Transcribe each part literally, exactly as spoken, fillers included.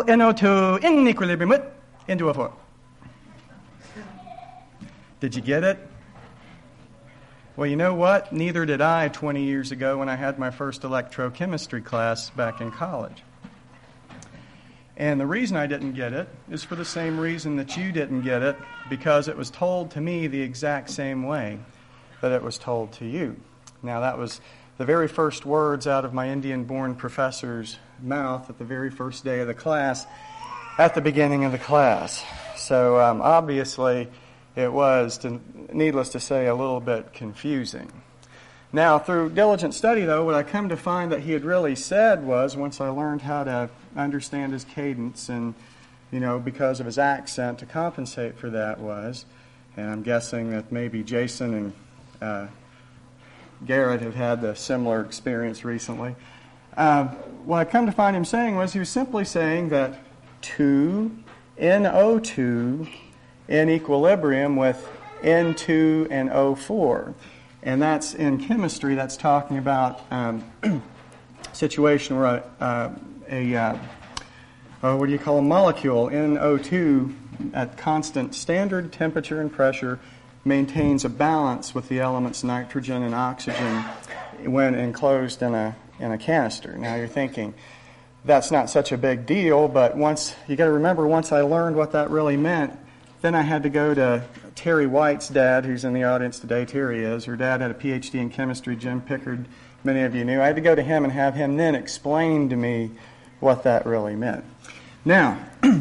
particle N O two in equilibrium with N two O four. Did you get it? Well, you know what? Neither did I twenty years ago when I had my first electrochemistry class back in college. And the reason I didn't get it is for the same reason that you didn't get it, because it was told to me the exact same way that it was told to you. Now, that was the very first words out of my Indian-born professor's mouth at the very first day of the class, at the beginning of the class. So um, obviously, it was, to, needless to say, a little bit confusing. Now, through diligent study, though, what I come to find that he had really said was, once I learned how to understand his cadence and, you know, because of his accent to compensate for that was, and I'm guessing that maybe Jason and uh, Garrett have had a similar experience recently. Uh, what I come to find him saying was he was simply saying that two N O two in equilibrium with N two and O four. And that's in chemistry, that's talking about um, a situation where a, uh, a uh, oh, what do you call a molecule, N O two, at constant standard temperature and pressure, maintains a balance with the elements nitrogen and oxygen when enclosed in a in a canister. Now you're thinking, that's not such a big deal, but once you got to remember, once I learned what that really meant, then I had to go to Terry White's dad, who's in the audience today. Terry is. Her dad had a P H D in chemistry. Jim Pickard, many of you knew. I had to go to him and have him then explain to me what that really meant. Now,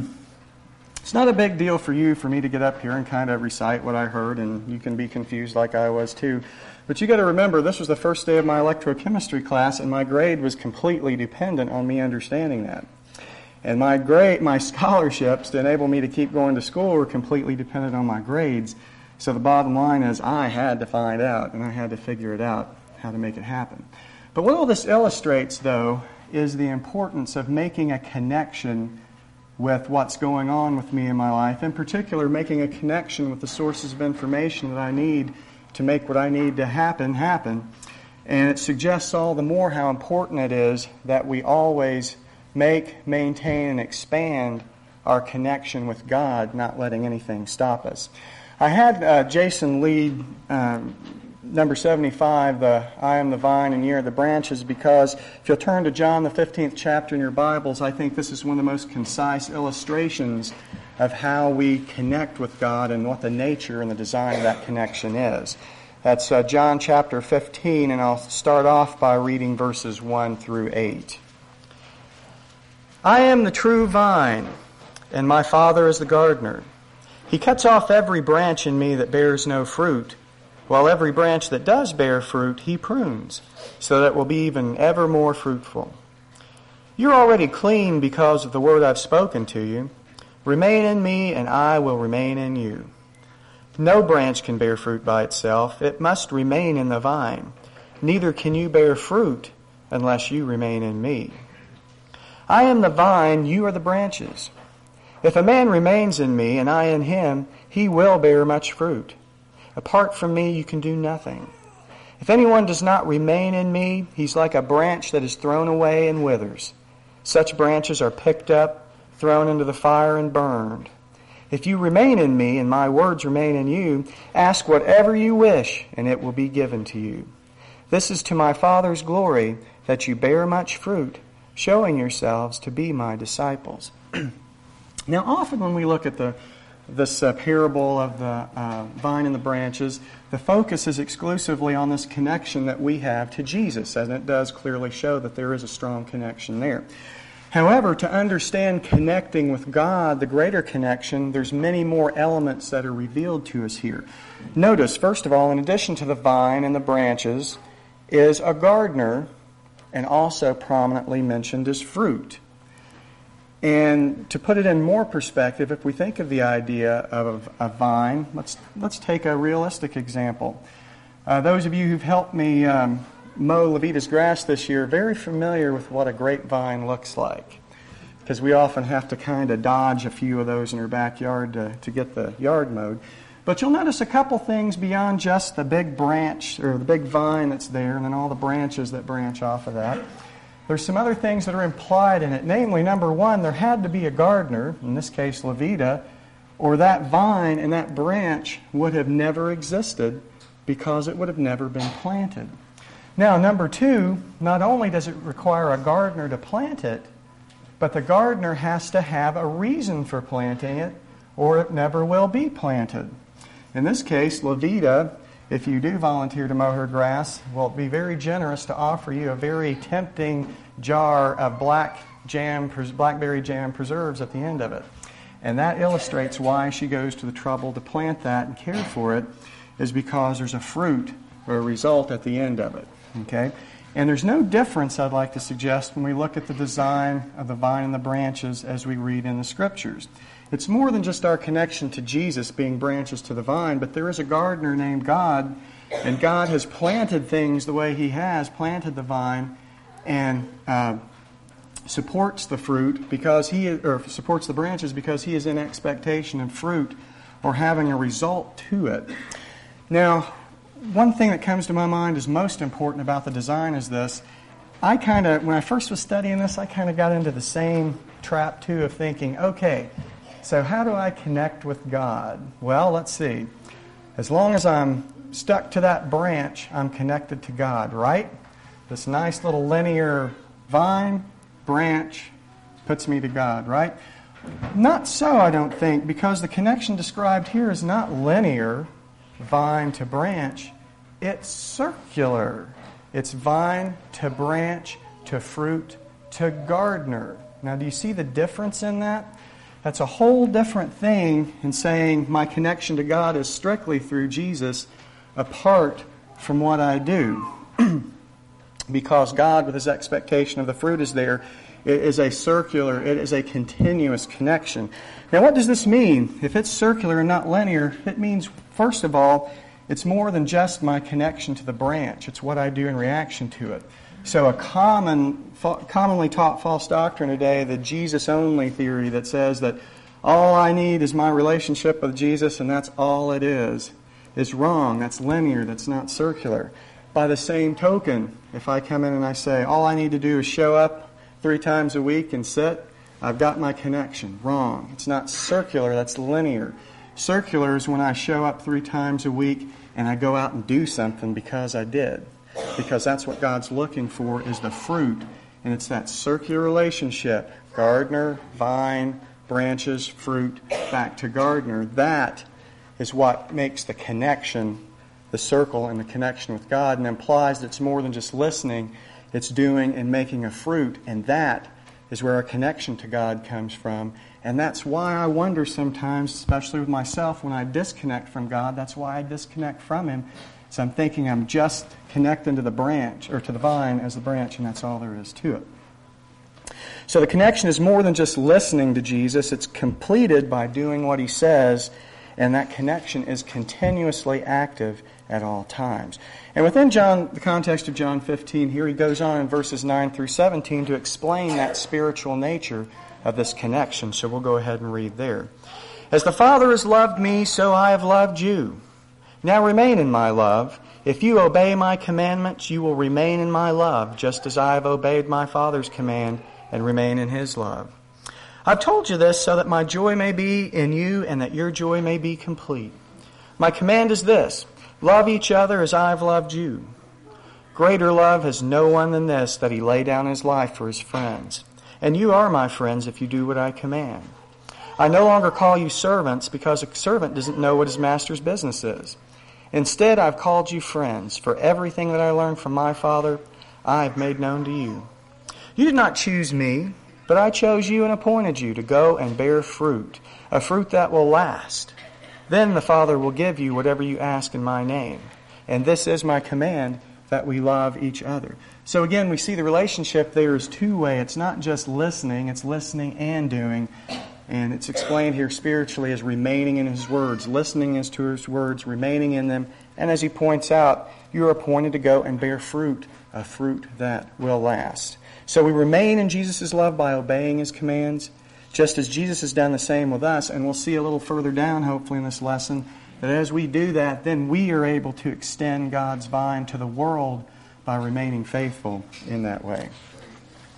it's not a big deal for you, for me to get up here and kind of recite what I heard, and you can be confused like I was too. But you got to remember, this was the first day of my electrochemistry class, and my grade was completely dependent on me understanding that. And my grade, my scholarships to enable me to keep going to school were completely dependent on my grades. So the bottom line is I had to find out, and I had to figure it out, how to make it happen. But what all this illustrates, though, is the importance of making a connection with what's going on with me in my life. In particular, making a connection with the sources of information that I need to make what I need to happen, happen. And it suggests all the more how important it is that we always make, maintain, and expand our connection with God, not letting anything stop us. I had uh, Jason lead um, number seventy-five, the I am the vine and ye are the branches, because if you'll turn to John the fifteenth chapter in your Bibles, I think this is one of the most concise illustrations of how we connect with God and what the nature and the design of that connection is. That's uh, John chapter fifteen, and I'll start off by reading verses one through eight. I am the true vine, and my Father is the gardener. He cuts off every branch in me that bears no fruit, while every branch that does bear fruit he prunes, so that it will be even ever more fruitful. You're already clean because of the word I've spoken to you. Remain in me, and I will remain in you. No branch can bear fruit by itself. It must remain in the vine. Neither can you bear fruit unless you remain in me. I am the vine, you are the branches. If a man remains in me and I in him, he will bear much fruit. Apart from me, you can do nothing. If anyone does not remain in me, he's like a branch that is thrown away and withers. Such branches are picked up, thrown into the fire, and burned. If you remain in me and my words remain in you, ask whatever you wish, and it will be given to you. This is to my Father's glory, that you bear much fruit, showing yourselves to be my disciples. Now, often when we look at the this uh, parable of the uh, vine and the branches, the focus is exclusively on this connection that we have to Jesus, and it does clearly show that there is a strong connection there. However, to understand connecting with God, the greater connection, there's many more elements that are revealed to us here. Notice, first of all, in addition to the vine and the branches, is a gardener, and also prominently mentioned as fruit. And to put it in more perspective, if we think of the idea of a vine, let's let's take a realistic example. Uh, those of you who've helped me um, mow Levita's grass this year are very familiar with what a grapevine looks like, because we often have to kind of dodge a few of those in our backyard to, to get the yard mowed. But you'll notice a couple things beyond just the big branch or the big vine that's there and then all the branches that branch off of that. there's some other things that are implied in it. Namely, number one, there had to be a gardener, in this case Levita, or that vine and that branch would have never existed because it would have never been planted. Now, number two, not only does it require a gardener to plant it, but the gardener has to have a reason for planting it, or it never will be planted. In this case, Levita, if you do volunteer to mow her grass, will be very generous to offer you a very tempting jar of black jam, blackberry jam preserves at the end of it. And that illustrates why she goes to the trouble to plant that and care for it, is because there's a fruit or a result at the end of it. Okay? And there's no difference, I'd like to suggest, when we look at the design of the vine and the branches as we read in the Scriptures. It's more than just our connection to Jesus being branches to the vine, but there is a gardener named God, and God has planted things the way He has, planted the vine, and uh, supports the fruit because He is, or supports the branches because He is in expectation of fruit or having a result to it. Now, one thing that comes to my mind is most important about the design is this. I kind of, when I first was studying this, I kind of got into the same trap too of thinking, okay, so how do I connect with God? Well, let's see. As long as I'm stuck to that branch, I'm connected to God, right? This nice little linear vine, branch, puts me to God, right? Not so, I don't think, because the connection described here is not linear, vine to branch. It's circular. It's vine to branch to fruit to gardener. Now, do you see the difference in that? That's a whole different thing in saying my connection to God is strictly through Jesus apart from what I do. Because God, with His expectation of the fruit is there, it is a circular, it is a continuous connection. Now, what does this mean? If it's circular and not linear, it means, first of all, it's more than just my connection to the branch. It's what I do in reaction to it. So a common, commonly taught false doctrine today, the Jesus-only theory that says that all I need is my relationship with Jesus and that's all it is, is wrong. That's linear. That's not circular. By the same token, if I come in and I say, all I need to do is show up three times a week and sit, I've got my connection. Wrong. It's not circular. That's linear. Circular is when I show up three times a week and I go out and do something because I did. Because that's what God's looking for, is the fruit. And it's that circular relationship. Gardener, vine, branches, fruit, back to gardener. That is what makes the connection, the circle and the connection with God, and implies that it's more than just listening. It's doing and making a fruit. And that is where our connection to God comes from. And that's why I wonder sometimes, especially with myself, when I disconnect from God, that's why I disconnect from Him. So I'm thinking I'm just connecting to the branch, or to the vine as the branch, and that's all there is to it. So the connection is more than just listening to Jesus. It's completed by doing what He says, and that connection is continuously active at all times. And within John, the context of John fifteen, here he goes on in verses nine through seventeen to explain that spiritual nature of this connection. So we'll go ahead and read there. As the Father has loved me, so I have loved you. Now remain in my love. If you obey my commandments, you will remain in my love, just as I have obeyed my Father's command and remain in His love. I've told you this so that my joy may be in you and that your joy may be complete. My command is this: love each other as I have loved you. Greater love has no one than this, that He lay down His life for His friends. And you are my friends if you do what I command. I no longer call you servants, because a servant doesn't know what his master's business is. Instead, I've called you friends, for everything that I learned from my Father, I have made known to you. You did not choose me, but I chose you and appointed you to go and bear fruit, a fruit that will last. Then the Father will give you whatever you ask in my name. And this is my command, that we love each other. So again, we see the relationship there is two-way. It's not just listening, it's listening and doing. And it's explained here spiritually as remaining in His words. Listening is to His words, remaining in them. And as he points out, you are appointed to go and bear fruit, a fruit that will last. So we remain in Jesus' love by obeying His commands, just as Jesus has done the same with us. And we'll see a little further down, hopefully, in this lesson, that as we do that, then we are able to extend God's vine to the world by remaining faithful in that way.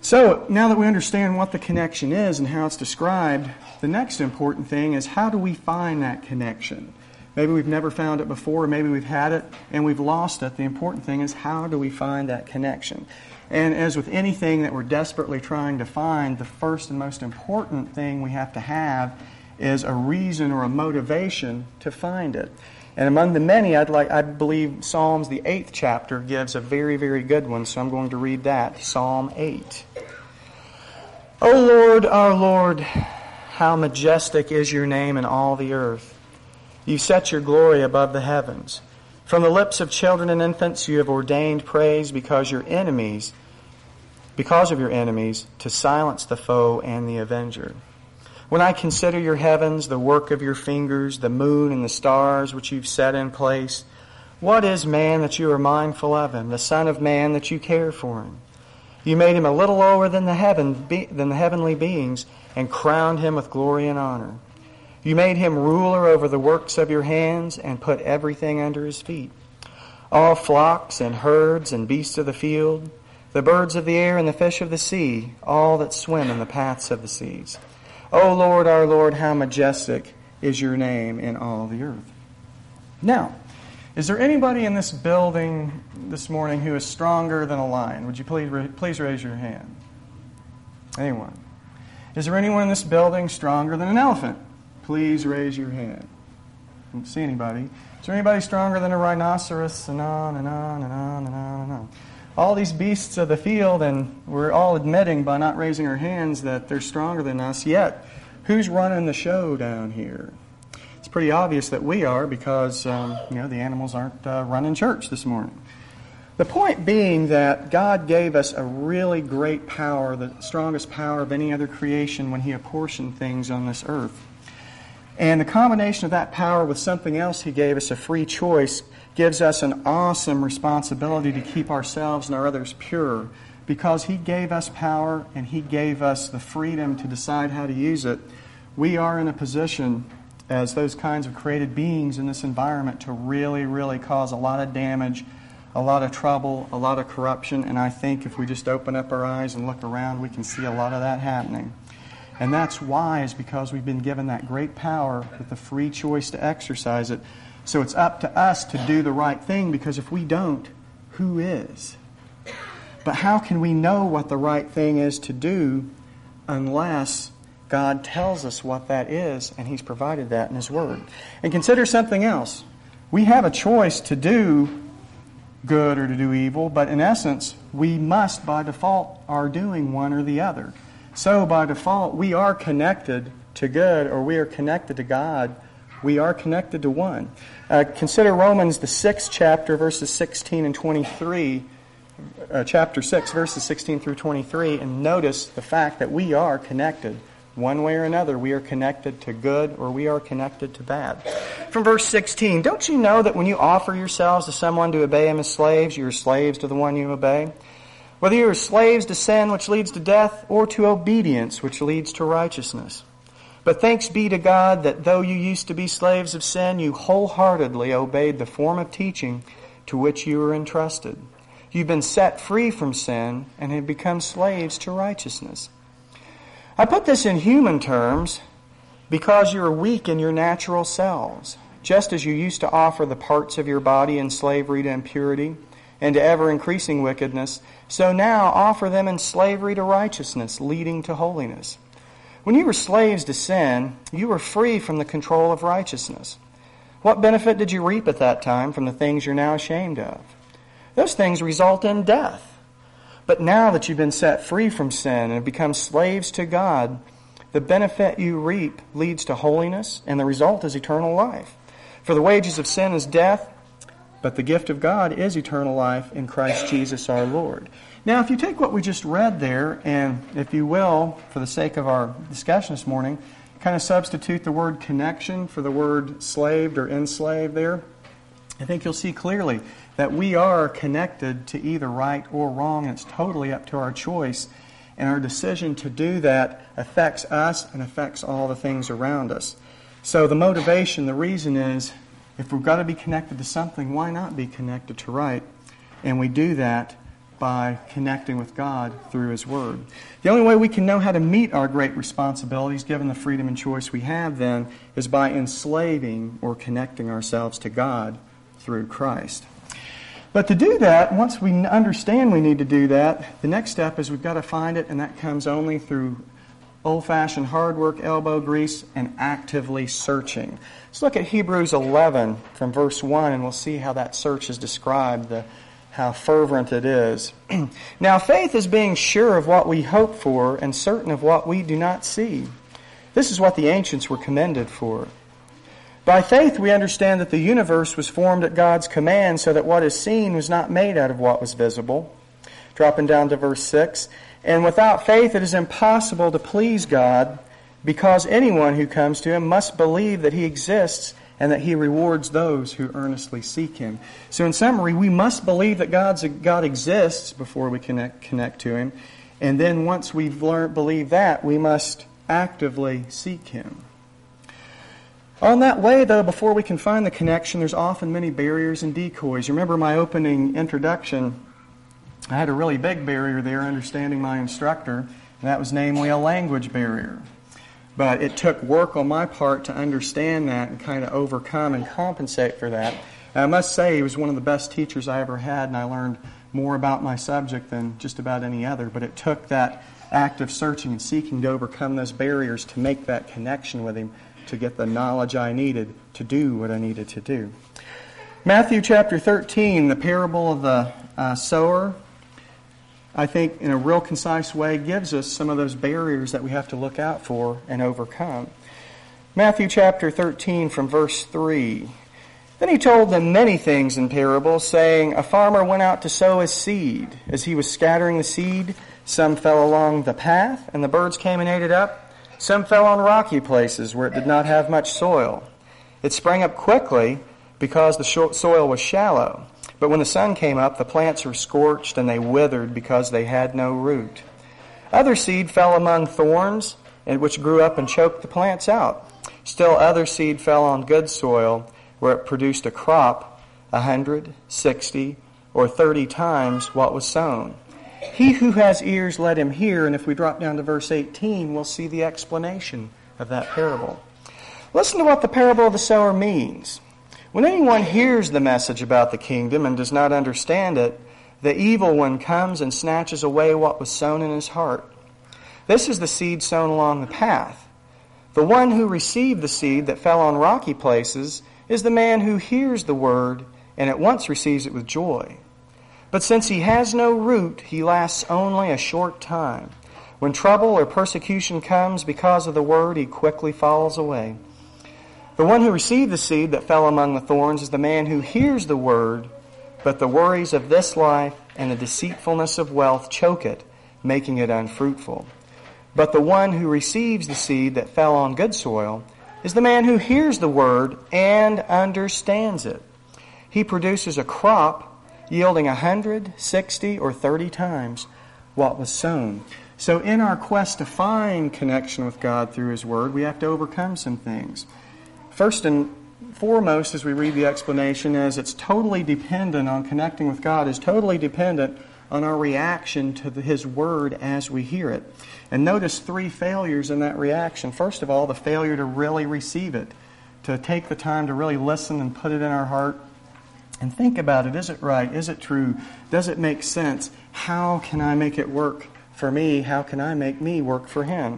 So, now that we understand what the connection is and how it's described, the next important thing is how do we find that connection? Maybe we've never found it before, or maybe we've had it and we've lost it. The important thing is how do we find that connection? And as with anything that we're desperately trying to find, the first and most important thing we have to have is a reason or a motivation to find it. And among the many, I'd like, I believe Psalms, the eighth chapter, gives a very, very good one, so I'm going to read that. Psalm eight. O Lord, our Lord, how majestic is your name in all the earth. You set your glory above the heavens. From the lips of children and infants you have ordained praise because your enemies, because of your enemies, to silence the foe and the avenger. When I consider your heavens, the work of your fingers, the moon and the stars which you've set in place, what is man that you are mindful of him, the son of man that you care for him? You made him a little lower than the heaven than the heavenly beings and crowned him with glory and honor. You made him ruler over the works of your hands and put everything under his feet. All flocks and herds and beasts of the field, the birds of the air and the fish of the sea, all that swim in the paths of the seas. O Lord, our Lord, how majestic is your name in all the earth. Now, is there anybody in this building this morning who is stronger than a lion? Would you please, please raise your hand? Anyone? Is there anyone in this building stronger than an elephant? Please raise your hand. I don't see anybody. Is there anybody stronger than a rhinoceros? And on and on and on and on and on. All these beasts of the field, and we're all admitting by not raising our hands that they're stronger than us. Yet, who's running the show down here? It's pretty obvious that we are because, um, you know, the animals aren't uh, running church this morning. The point being that God gave us a really great power, the strongest power of any other creation when He apportioned things on this earth. And the combination of that power with something else He gave us, a free choice, gives us an awesome responsibility to keep ourselves and our others pure. Because He gave us power and He gave us the freedom to decide how to use it, we are in a position as those kinds of created beings in this environment to really, really cause a lot of damage, a lot of trouble, a lot of corruption. And I think if we just open up our eyes and look around, we can see a lot of that happening. And that's why, is because we've been given that great power with the free choice to exercise it. So it's up to us to do the right thing, because if we don't, who is? But how can we know what the right thing is to do unless God tells us what that is, and He's provided that in His Word? And consider something else. We have a choice to do good or to do evil, but in essence, we must by default are doing one or the other. So by default, we are connected to good, or we are connected to God. We are connected to one. Uh, consider Romans, the sixth chapter, verses sixteen and twenty-three. Uh, chapter six, verses sixteen through twenty-three, and notice the fact that we are connected. One way or another, we are connected to good, or we are connected to bad. From verse sixteen, don't you know that when you offer yourselves to someone to obey him as slaves, you are slaves to the one you obey? Whether you are slaves to sin, which leads to death, or to obedience, which leads to righteousness. But thanks be to God that though you used to be slaves of sin, you wholeheartedly obeyed the form of teaching to which you were entrusted. You've been set free from sin and have become slaves to righteousness. I put this in human terms because you are weak in your natural selves, just as you used to offer the parts of your body in slavery to impurity and to ever-increasing wickedness, so now offer them in slavery to righteousness, leading to holiness. When you were slaves to sin, you were free from the control of righteousness. What benefit did you reap at that time from the things you're now ashamed of? Those things result in death. But now that you've been set free from sin and have become slaves to God, the benefit you reap leads to holiness, and the result is eternal life. For the wages of sin is death, but the gift of God is eternal life in Christ Jesus our Lord. Now, if you take what we just read there, and if you will, for the sake of our discussion this morning, kind of substitute the word connection for the word slaved or enslaved there, I think you'll see clearly that we are connected to either right or wrong, and it's totally up to our choice. And our decision to do that affects us and affects all the things around us. So the motivation, the reason is, if we've got to be connected to something, why not be connected to right? And we do that by connecting with God through His Word. The only way we can know how to meet our great responsibilities, given the freedom and choice we have then, is by enslaving or connecting ourselves to God through Christ. But to do that, once we understand we need to do that, the next step is we've got to find it, and that comes only through old-fashioned hard work, elbow grease, and actively searching. Let's look at Hebrews eleven from verse one, and we'll see how that search is described, the, how fervent it is. Now faith is being sure of what we hope for and certain of what we do not see. This is what the ancients were commended for. By faith we understand that the universe was formed at God's command, so that what is seen was not made out of what was visible. Dropping down to verse six, and without faith it is impossible to please God, because anyone who comes to Him must believe that He exists and that He rewards those who earnestly seek Him. So in summary, we must believe that God's, God exists before we connect, connect to Him. And then once we've learned, believe that, we must actively seek Him. On that way, though, before we can find the connection, there's often many barriers and decoys. You remember my opening introduction, I had a really big barrier there, understanding my instructor, and that was namely a language barrier. But it took work on my part to understand that and kind of overcome and compensate for that. And I must say, he was one of the best teachers I ever had, and I learned more about my subject than just about any other. But it took that active searching and seeking to overcome those barriers to make that connection with Him, to get the knowledge I needed to do what I needed to do. Matthew chapter thirteen, the parable of the uh, sower, I think in a real concise way gives us some of those barriers that we have to look out for and overcome. Matthew chapter thirteen from verse three. Then He told them many things in parables, saying, a farmer went out to sow his seed. As he was scattering the seed, some fell along the path, and the birds came and ate it up. Some fell on rocky places where it did not have much soil. It sprang up quickly because the soil was shallow. But when the sun came up, the plants were scorched and they withered because they had no root. Other seed fell among thorns, which grew up and choked the plants out. Still other seed fell on good soil, where it produced a crop a hundred, sixty, or thirty times what was sown. He who has ears, let him hear. And if we drop down to verse eighteen, we'll see the explanation of that parable. Listen to what the parable of the sower means. When anyone hears the message about the kingdom and does not understand it, the evil one comes and snatches away what was sown in his heart. This is the seed sown along the path. The one who received the seed that fell on rocky places is the man who hears the word and at once receives it with joy. But since he has no root, he lasts only a short time. When trouble or persecution comes because of the word, he quickly falls away. The one who received the seed that fell among the thorns is the man who hears the word, but the worries of this life and the deceitfulness of wealth choke it, making it unfruitful. But the one who receives the seed that fell on good soil is the man who hears the word and understands it. He produces a crop yielding a hundred, sixty, or thirty times what was sown. So in our quest to find connection with God through His Word, we have to overcome some things. First and foremost, as we read the explanation, is it's totally dependent on connecting with God, is totally dependent on our reaction to the, His Word as we hear it. And notice three failures in that reaction. First of all, the failure to really receive it, to take the time to really listen and put it in our heart and think about it. Is it right? Is it true? Does it make sense? How can I make it work for me? How can I make me work for Him?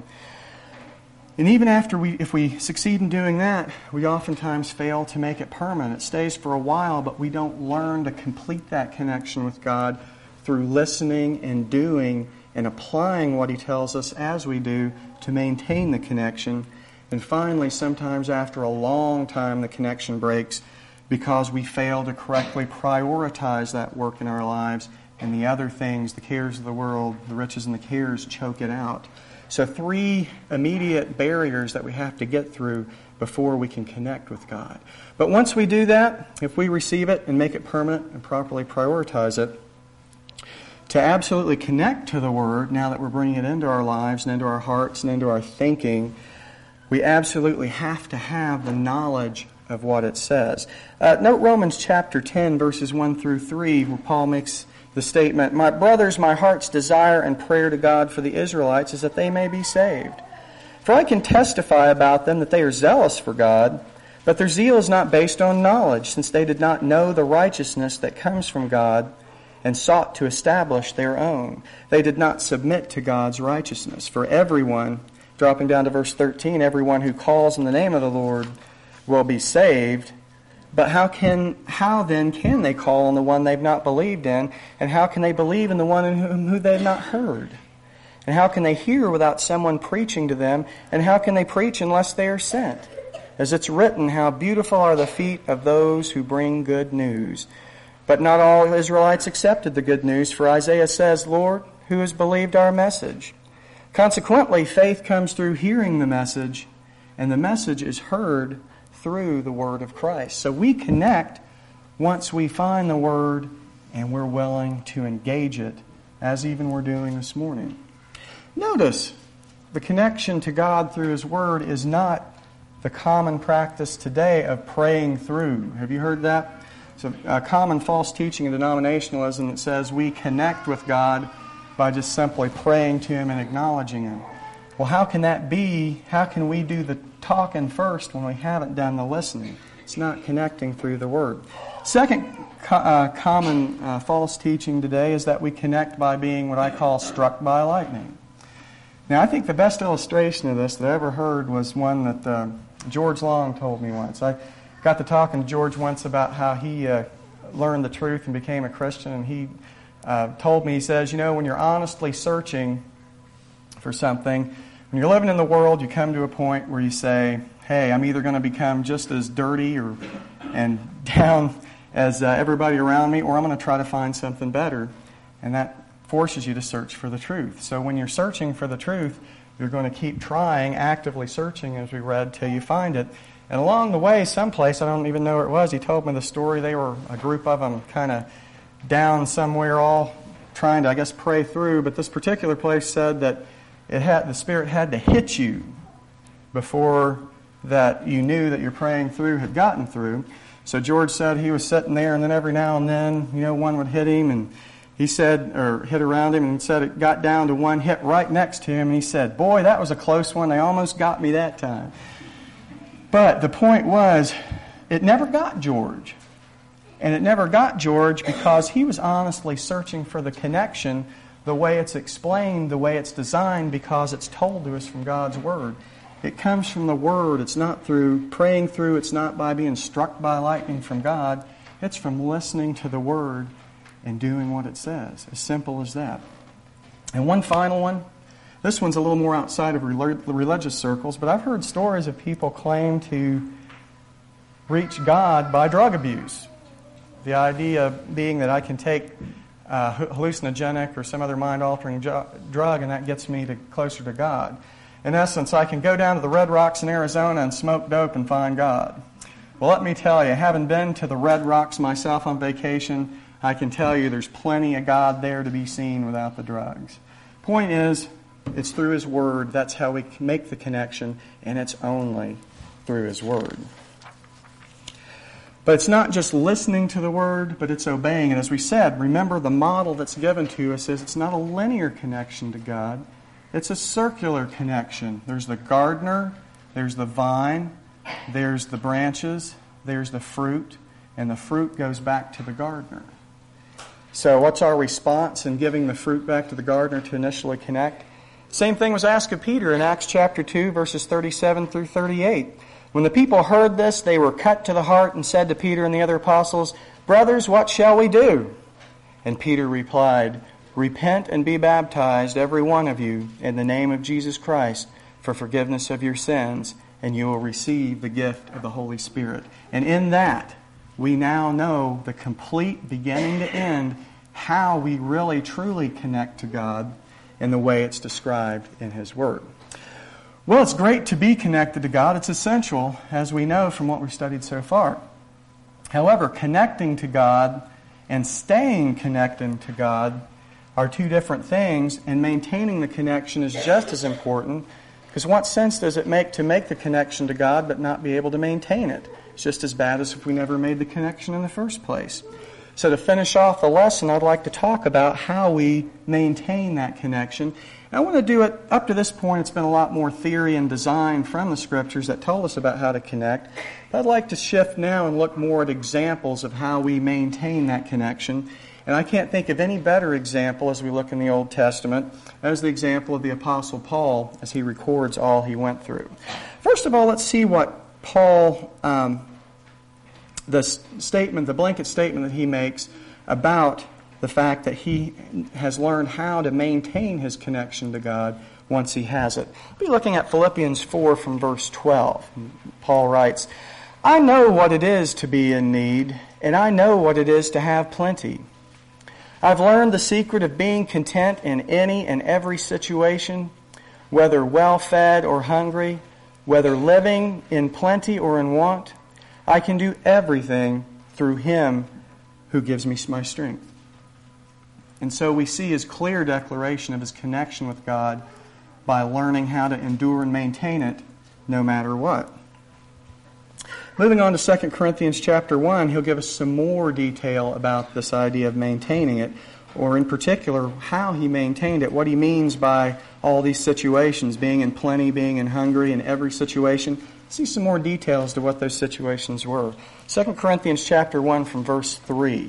And even after we, if we succeed in doing that, we oftentimes fail to make it permanent. It stays for a while, but we don't learn to complete that connection with God through listening and doing and applying what He tells us as we do to maintain the connection. And finally, sometimes after a long time, the connection breaks because we fail to correctly prioritize that work in our lives, and the other things, the cares of the world, the riches and the cares, choke it out. So three immediate barriers that we have to get through before we can connect with God. But once we do that, if we receive it and make it permanent and properly prioritize it, to absolutely connect to the Word, now that we're bringing it into our lives and into our hearts and into our thinking, we absolutely have to have the knowledge of what it says. Uh, note Romans chapter ten, verses one through three, where Paul makes the statement, "My brothers, my heart's desire and prayer to God for the Israelites is that they may be saved. For I can testify about them that they are zealous for God, but their zeal is not based on knowledge, since they did not know the righteousness that comes from God and sought to establish their own. They did not submit to God's righteousness. For everyone," dropping down to verse thirteen, "everyone who calls in the name of the Lord will be saved. But how can how then can they call on the one they've not believed in? And how can they believe in the one in whom who they've not heard? And how can they hear without someone preaching to them? And how can they preach unless they are sent? As it's written, how beautiful are the feet of those who bring good news. But not all Israelites accepted the good news, for Isaiah says, 'Lord, who has believed our message?' Consequently, faith comes through hearing the message, and the message is heard through the word of Christ." So we connect once we find the word and we're willing to engage it, as even we're doing this morning. Notice, the connection to God through His word is not the common practice today of praying through. Have you heard that? So a common false teaching in denominationalism that says we connect with God by just simply praying to Him and acknowledging Him. Well, how can that be? How can we do the talking first when we haven't done the listening? It's not connecting through the Word. Second co- uh, common uh, false teaching today is that we connect by being what I call struck by lightning. Now, I think the best illustration of this that I ever heard was one that uh, George Long told me once. I got to talking to George once about how he uh, learned the truth and became a Christian, and he uh, told me, he says, you know, when you're honestly searching for something, when you're living in the world, you come to a point where you say, hey, I'm either going to become just as dirty or and down as uh, everybody around me, or I'm going to try to find something better. And that forces you to search for the truth. So when you're searching for the truth, you're going to keep trying, actively searching, as we read, till you find it. And along the way, someplace, I don't even know where it was, he told me the story. They were, a group of them, kind of down somewhere, all trying to, I guess, pray through. But this particular place said that it had the Spirit had to hit you before that you knew that your praying through had gotten through. So George said he was sitting there, and then every now and then, you know, one would hit him, and he said, or hit around him, and he said it got down to one hit right next to him, and he said, boy, that was a close one. They almost got me that time. But the point was, it never got George. And it never got George because he was honestly searching for the connection, the way it's explained, the way it's designed, because it's told to us from God's Word. It comes from the Word. It's not through praying through. It's not by being struck by lightning from God. It's from listening to the Word and doing what it says. As simple as that. And one final one. This one's a little more outside of religious circles, but I've heard stories of people claim to reach God by drug abuse. The idea being that I can take uh, hallucinogenic or some other mind-altering jo- drug, and that gets me to closer to God. In essence, I can go down to the Red Rocks in Arizona and smoke dope and find God. Well, let me tell you, having been to the Red Rocks myself on vacation, I can tell you there's plenty of God there to be seen without the drugs. Point is, it's through His Word. That's how we make the connection, and it's only through His Word. But it's not just listening to the Word, but it's obeying. And as we said, remember the model that's given to us is it's not a linear connection to God. It's a circular connection. There's the gardener, there's the vine, there's the branches, there's the fruit, and the fruit goes back to the gardener. So what's our response in giving the fruit back to the gardener to initially connect? Same thing was asked of Peter in Acts chapter two, verses thirty-seven through thirty-eight. When the people heard this, they were cut to the heart and said to Peter and the other apostles, "Brothers, what shall we do?" And Peter replied, "Repent and be baptized, every one of you, in the name of Jesus Christ, for forgiveness of your sins, and you will receive the gift of the Holy Spirit." And in that, we now know the complete beginning to end, how we really truly connect to God in the way it's described in His Word. Well, it's great to be connected to God. It's essential, as we know from what we've studied so far. However, connecting to God and staying connected to God are two different things, and maintaining the connection is just as important, because what sense does it make to make the connection to God but not be able to maintain it? It's just as bad as if we never made the connection in the first place. So to finish off the lesson, I'd like to talk about how we maintain that connection. And I want to do it, up to this point, it's been a lot more theory and design from the Scriptures that told us about how to connect. But I'd like to shift now and look more at examples of how we maintain that connection. And I can't think of any better example as we look in the Old Testament as the example of the Apostle Paul as he records all he went through. First of all, let's see what Paul, um, the statement, the blanket statement that he makes about the fact that he has learned how to maintain his connection to God once he has it. We'll be looking at Philippians four from verse twelve. Paul writes, "I know what it is to be in need, and I know what it is to have plenty. I've learned the secret of being content in any and every situation, whether well-fed or hungry, whether living in plenty or in want. I can do everything through Him who gives me my strength." And so we see his clear declaration of his connection with God by learning how to endure and maintain it no matter what. Moving on to Second Corinthians chapter one, he'll give us some more detail about this idea of maintaining it, or in particular, how he maintained it, what he means by all these situations, being in plenty, being in hungry, in every situation. See some more details to what those situations were. Second Corinthians chapter one from verse three.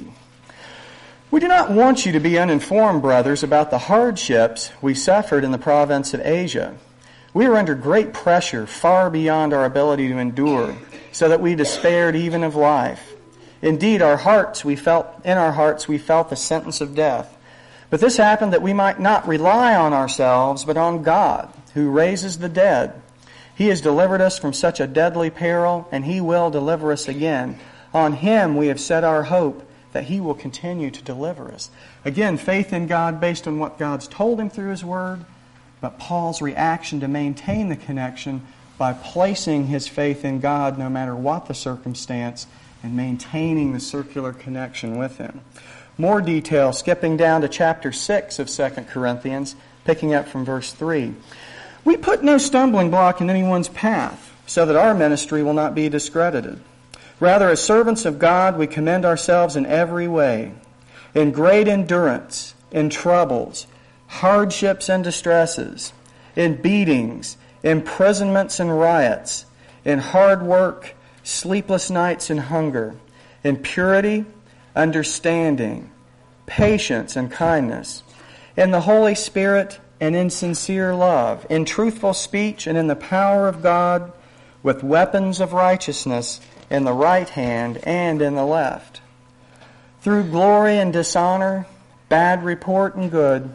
"We do not want you to be uninformed, brothers, about the hardships we suffered in the province of Asia. We were under great pressure, far beyond our ability to endure, so that we despaired even of life. Indeed, our hearts we felt in our hearts we felt the sentence of death. But this happened that we might not rely on ourselves, but on God, who raises the dead. He has delivered us from such a deadly peril, and He will deliver us again. On Him we have set our hope, that He will continue to deliver us." Again, faith in God based on what God's told him through His Word, but Paul's reaction to maintain the connection by placing his faith in God no matter what the circumstance and maintaining the circular connection with Him. More detail, skipping down to chapter six of Second Corinthians, picking up from verse three. "We put no stumbling block in anyone's path, so that our ministry will not be discredited. Rather, as servants of God, we commend ourselves in every way, in great endurance, in troubles, hardships and distresses, in beatings, imprisonments and riots, in hard work, sleepless nights and hunger, in purity, understanding, patience and kindness, in the Holy Spirit and in sincere love, in truthful speech and in the power of God, with weapons of righteousness in the right hand and in the left, through glory and dishonor, bad report and good,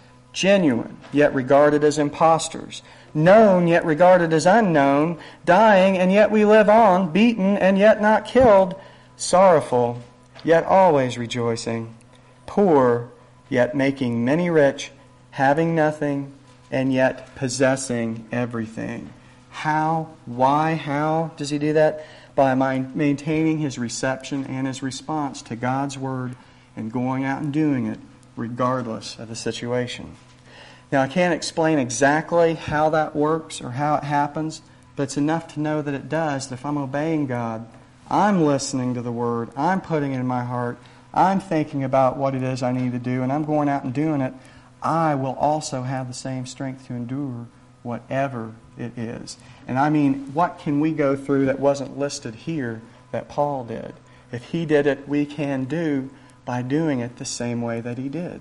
genuine yet regarded as impostors, known yet regarded as unknown, dying and yet we live on, beaten and yet not killed, sorrowful yet always rejoicing, poor yet making many rich, having nothing and yet possessing everything." How? Why? How does he do that? By maintaining his reception and his response to God's Word and going out and doing it regardless of the situation. Now, I can't explain exactly how that works or how it happens, but it's enough to know that it does. That if I'm obeying God, I'm listening to the Word, I'm putting it in my heart, I'm thinking about what it is I need to do, and I'm going out and doing it, I will also have the same strength to endure whatever it is. And I mean, what can we go through that wasn't listed here that Paul did? If he did it, we can do by doing it the same way that he did.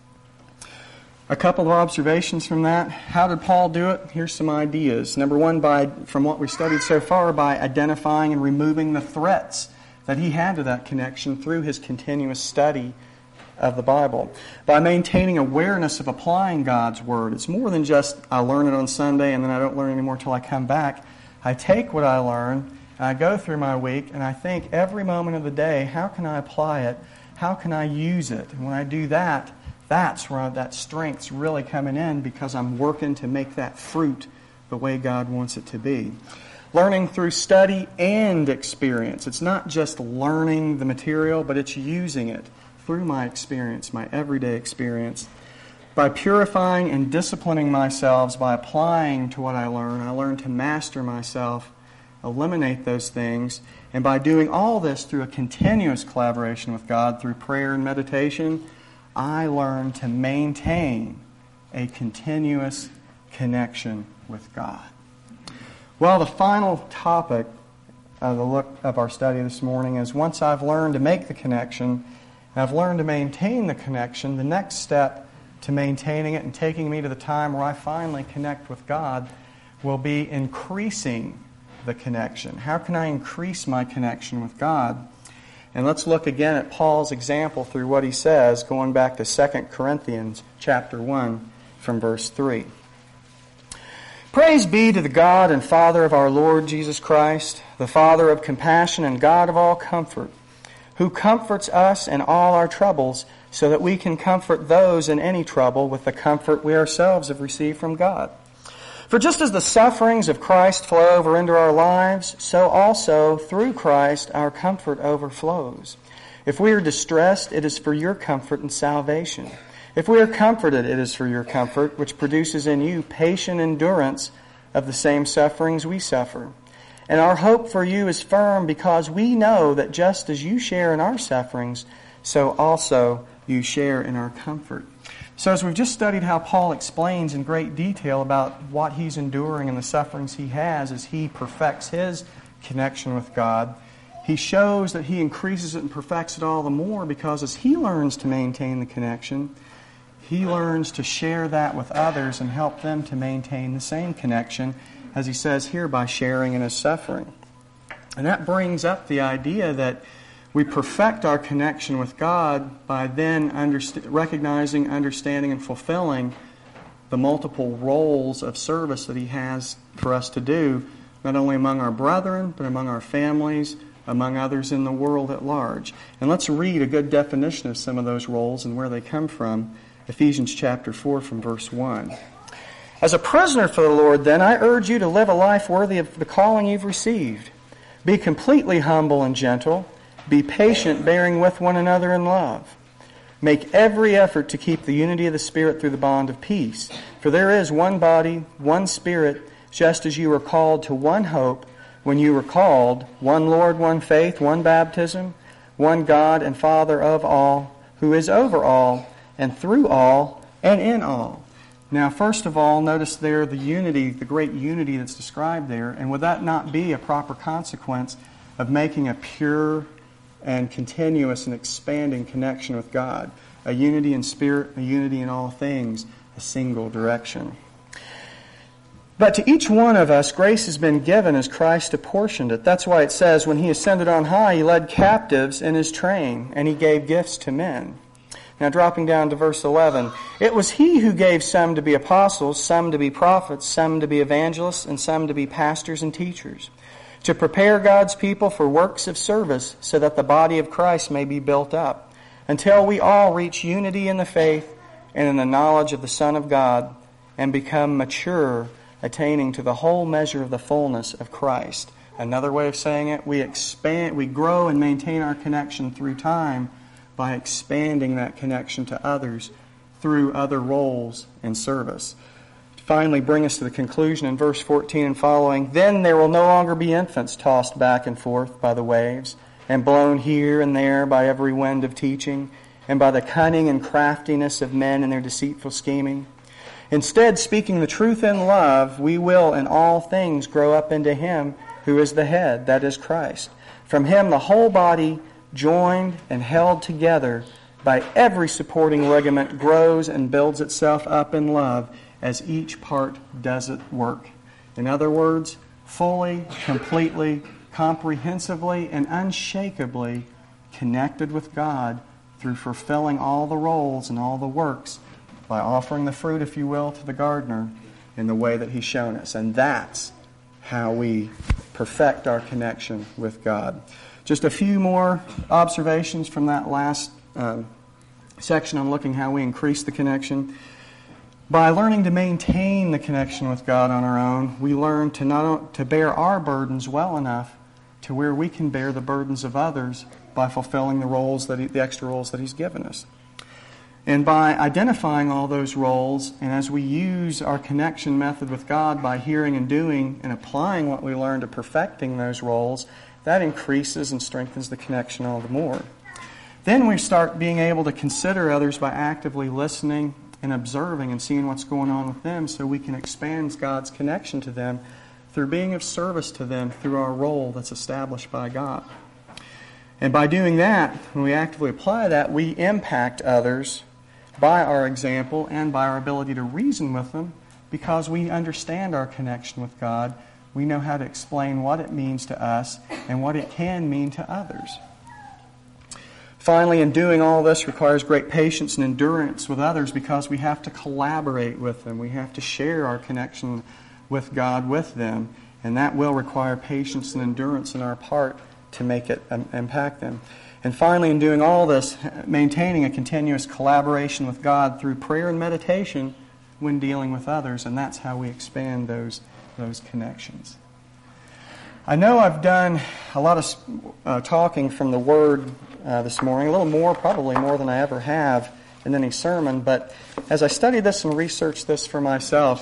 A couple of observations from that. How did Paul do it? Here's some ideas. Number one, by from what we studied so far, by identifying and removing the threats that he had to that connection through his continuous study of the Bible. By maintaining awareness of applying God's Word. It's more than just I learn it on Sunday and then I don't learn anymore till I come back. I take what I learn, and I go through my week, and I think every moment of the day, how can I apply it? How can I use it? And when I do that, that's where that strength's really coming in, because I'm working to make that fruit the way God wants it to be. Learning through study and experience. It's not just learning the material, but it's using it through my experience, my everyday experience. By purifying and disciplining myself, by applying to what I learn, I learn to master myself eliminate those things. And by doing all this through a continuous collaboration with God, through prayer and meditation, I learn to maintain a continuous connection with God. Well, the final topic of the look of our study this morning is, once I've learned to make the connection, and I've learned to maintain the connection, the next step to maintaining it and taking me to the time where I finally connect with God will be increasing the connection. How can I increase my connection with God? And let's look again at Paul's example through what he says, going back to Second Corinthians chapter one from verse three. Praise be to the God and Father of our Lord Jesus Christ, the Father of compassion and God of all comfort, who comforts us in all our troubles, so that we can comfort those in any trouble with the comfort we ourselves have received from God. For just as the sufferings of Christ flow over into our lives, so also through Christ our comfort overflows. If we are distressed, it is for your comfort and salvation. If we are comforted, it is for your comfort, which produces in you patient endurance of the same sufferings we suffer. And our hope for you is firm, because we know that just as you share in our sufferings, so also you share in our comfort. So as we've just studied how Paul explains in great detail about what he's enduring and the sufferings he has as he perfects his connection with God, he shows that he increases it and perfects it all the more, because as he learns to maintain the connection, he learns to share that with others and help them to maintain the same connection, as he says here, by sharing in his suffering. And that brings up the idea that we perfect our connection with God by then underst- recognizing, understanding, and fulfilling the multiple roles of service that he has for us to do, not only among our brethren, but among our families, among others in the world at large. And let's read a good definition of some of those roles and where they come from. Ephesians chapter four from verse one. As a prisoner for the Lord, then, I urge you to live a life worthy of the calling you've received. Be completely humble and gentle. Be patient, bearing with one another in love. Make every effort to keep the unity of the Spirit through the bond of peace. For there is one body, one Spirit, just as you were called to one hope when you were called, one Lord, one faith, one baptism, one God and Father of all, who is over all, and through all, and in all. Now, first of all, notice there the unity, the great unity that's described there. And would that not be a proper consequence of making a pure and continuous and expanding connection with God? A unity in spirit, a unity in all things, a single direction. But to each one of us, grace has been given as Christ apportioned it. That's why it says, when he ascended on high, he led captives in his train, and he gave gifts to men. Now, dropping down to verse eleven, it was he who gave some to be apostles, some to be prophets, some to be evangelists, and some to be pastors and teachers, to prepare God's people for works of service, so that the body of Christ may be built up, until we all reach unity in the faith and in the knowledge of the Son of God, and become mature, attaining to the whole measure of the fullness of Christ. Another way of saying it, we expand, we grow and maintain our connection through time by expanding that connection to others through other roles and service. To finally bring us to the conclusion in verse fourteen and following, then there will no longer be infants tossed back and forth by the waves, and blown here and there by every wind of teaching, and by the cunning and craftiness of men in their deceitful scheming. Instead, speaking the truth in love, we will in all things grow up into Him who is the head, that is Christ. From Him the whole body, joined and held together by every supporting ligament, grows and builds itself up in love as each part does its work. In other words, fully, completely, comprehensively, and unshakably connected with God through fulfilling all the roles and all the works by offering the fruit, if you will, to the gardener in the way that He's shown us. And that's how we perfect our connection with God. Just a few more observations from that last um, section on looking how we increase the connection. By learning to maintain the connection with God on our own, we learn to not to bear our burdens well enough to where we can bear the burdens of others by fulfilling the roles that he, the extra roles that He's given us. And by identifying all those roles, and as we use our connection method with God by hearing and doing and applying what we learn to perfecting those roles, that increases and strengthens the connection all the more. Then we start being able to consider others by actively listening and observing and seeing what's going on with them, so we can expand God's connection to them through being of service to them through our role that's established by God. And by doing that, when we actively apply that, we impact others by our example and by our ability to reason with them, because we understand our connection with God. We know how to explain what it means to us and what it can mean to others. Finally, in doing all this requires great patience and endurance with others, because we have to collaborate with them. We have to share our connection with God with them, and that will require patience and endurance on our part to make it um, impact them. And finally, in doing all this, maintaining a continuous collaboration with God through prayer and meditation when dealing with others, and that's how we expand those, those connections. I know I've done a lot of uh, talking from the Word uh, this morning, a little more, probably more than I ever have in any sermon, but as I studied this and researched this for myself,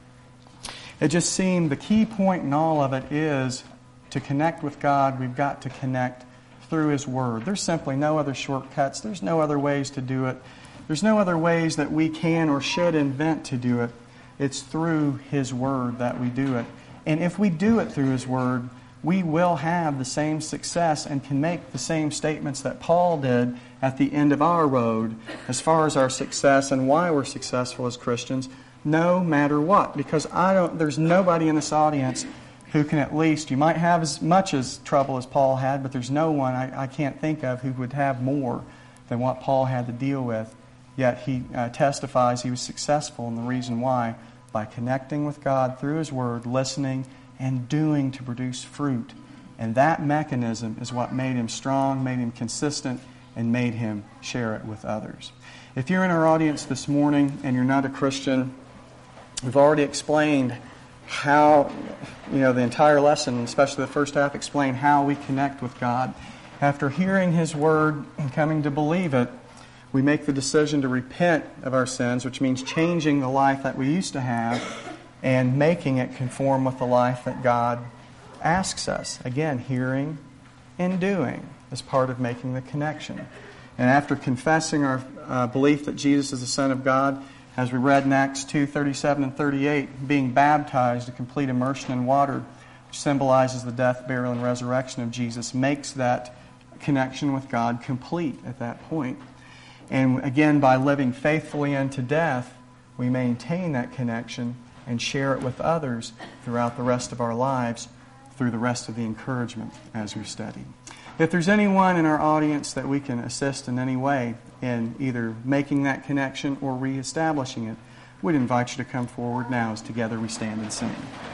it just seemed the key point in all of it is to connect with God, we've got to connect through His Word. There's simply no other shortcuts. There's no other ways to do it. There's no other ways that we can or should invent to do it. It's through His Word that we do it. And if we do it through His Word, we will have the same success and can make the same statements that Paul did at the end of our road as far as our success and why we're successful as Christians, no matter what. Because I don't. There's nobody in this audience who can at least, you might have as much as trouble as Paul had, but there's no one I, I can't think of who would have more than what Paul had to deal with. Yet he uh, testifies he was successful, and the reason why, by connecting with God through His Word, listening, and doing to produce fruit. And that mechanism is what made him strong, made him consistent, and made him share it with others. If you're in our audience this morning and you're not a Christian, we've already explained how, you know, the entire lesson, especially the first half, explained how we connect with God. After hearing His Word and coming to believe it, we make the decision to repent of our sins, which means changing the life that we used to have and making it conform with the life that God asks us. Again, hearing and doing is part of making the connection. And after confessing our uh, belief that Jesus is the Son of God, as we read in Acts two, thirty-seven and thirty-eight, being baptized, a complete immersion in water, which symbolizes the death, burial, and resurrection of Jesus, makes that connection with God complete at that point. And again, by living faithfully unto death, we maintain that connection and share it with others throughout the rest of our lives through the rest of the encouragement as we study. If there's anyone in our audience that we can assist in any way in either making that connection or reestablishing it, we'd invite you to come forward now as together we stand and sing.